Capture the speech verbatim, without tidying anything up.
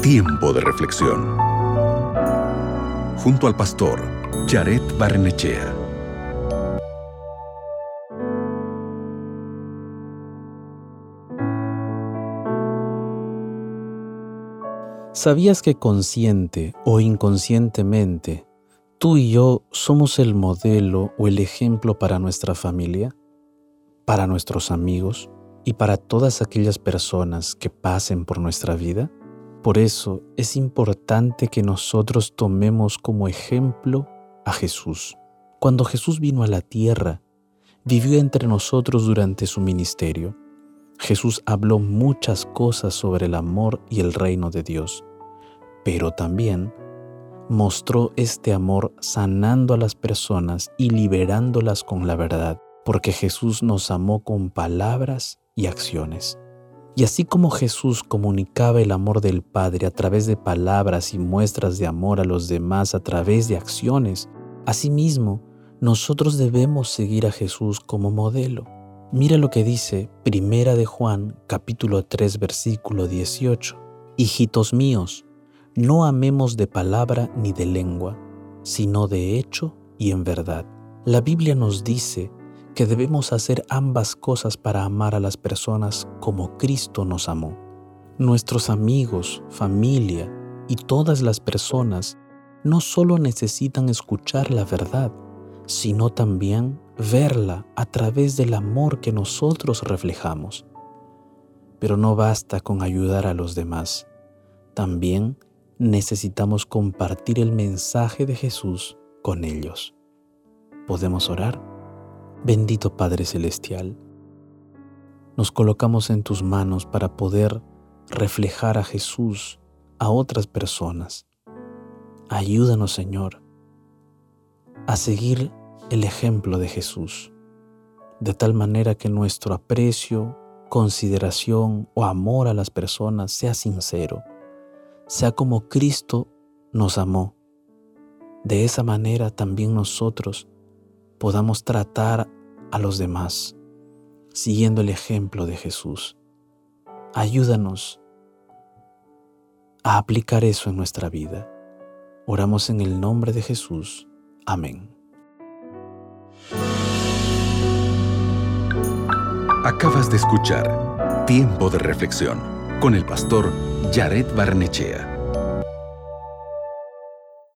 Tiempo de reflexión. Junto al pastor Jared Barrenechea. ¿Sabías que consciente o inconscientemente tú y yo somos el modelo o el ejemplo para nuestra familia, para nuestros amigos y para todas aquellas personas que pasen por nuestra vida? Por eso es importante que nosotros tomemos como ejemplo a Jesús. Cuando Jesús vino a la tierra, vivió entre nosotros durante su ministerio. Jesús habló muchas cosas sobre el amor y el reino de Dios, pero también mostró este amor sanando a las personas y liberándolas con la verdad, porque Jesús nos amó con palabras y acciones. Y así como Jesús comunicaba el amor del Padre a través de palabras y muestras de amor a los demás a través de acciones, asimismo, nosotros debemos seguir a Jesús como modelo. Mira lo que dice Primera de Juan, capítulo tres, versículo dieciocho. Hijitos míos, no amemos de palabra ni de lengua, sino de hecho y en verdad. La Biblia nos dice que debemos hacer ambas cosas para amar a las personas como Cristo nos amó. Nuestros amigos, familia y todas las personas no solo necesitan escuchar la verdad, sino también verla a través del amor que nosotros reflejamos. Pero no basta con ayudar a los demás. También necesitamos compartir el mensaje de Jesús con ellos. ¿Podemos orar? Bendito Padre Celestial, nos colocamos en tus manos para poder reflejar a Jesús a otras personas. Ayúdanos, Señor, a seguir el ejemplo de Jesús, de tal manera que nuestro aprecio, consideración o amor a las personas sea sincero, sea como Cristo nos amó. De esa manera también nosotros podamos tratar a los demás, siguiendo el ejemplo de Jesús. Ayúdanos a aplicar eso en nuestra vida. Oramos en el nombre de Jesús. Amén. Acabas de escuchar Tiempo de reflexión con el pastor Jared Barrenechea.